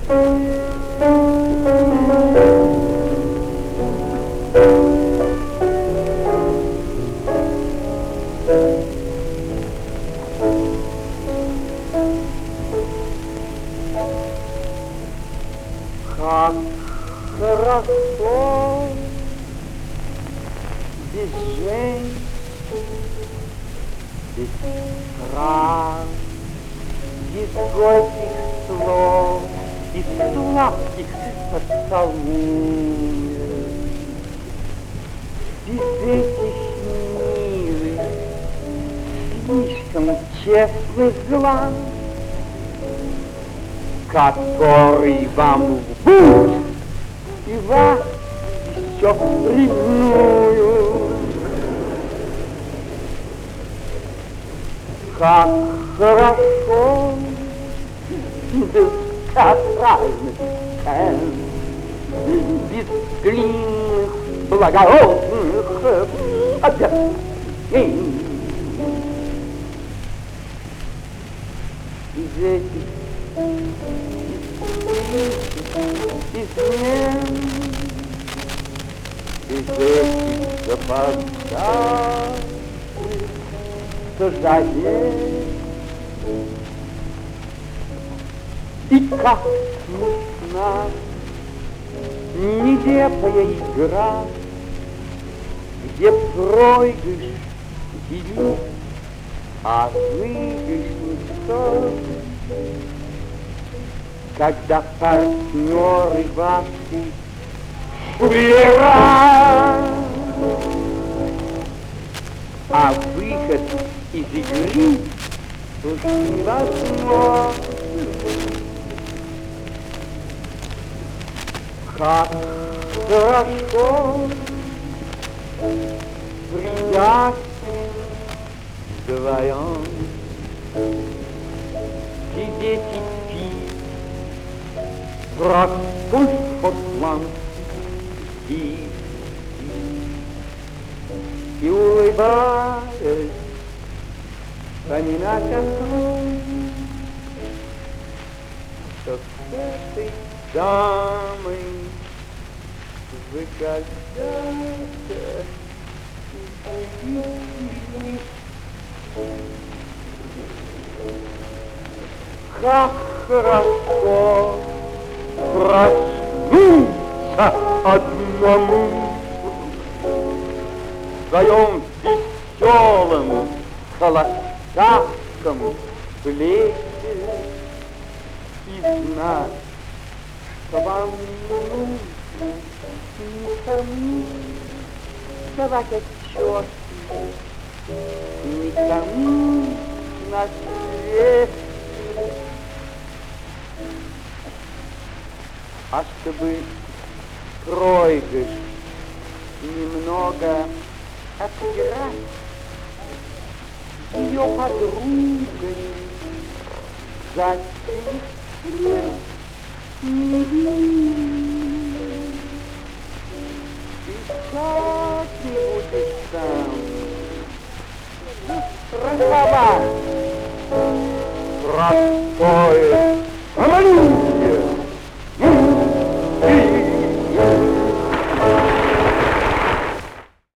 Как хорошо без женщин, без стран, без горьких слов, без сладких поцелуев, без этих милых, слишком честных глаз, который вам лгут и вас еще ревнуют. Как хорошо без театральных сцен, без длинных благородных объяснений, без этих измен, без этих запоздалых сожалений. И как смешна нелепая игра, где проигрыш велик, а выигрыш никто. Когда партнеры ваши шулера, а выход из игры уж невозможен. Как хорошо, приятно вдвоем сидеть и пить простой шотландский и улыбаясь вспоминать о том, что с этой дамой вы когда-то как хорошо проснуться одному в своем веселом холостяцком пледе и знать, что вам не нужно никому давать отчет, никому на свете. А чтобы проигрыш немного отыграть, ее подругой затем не и как-нибудь сам страховать простое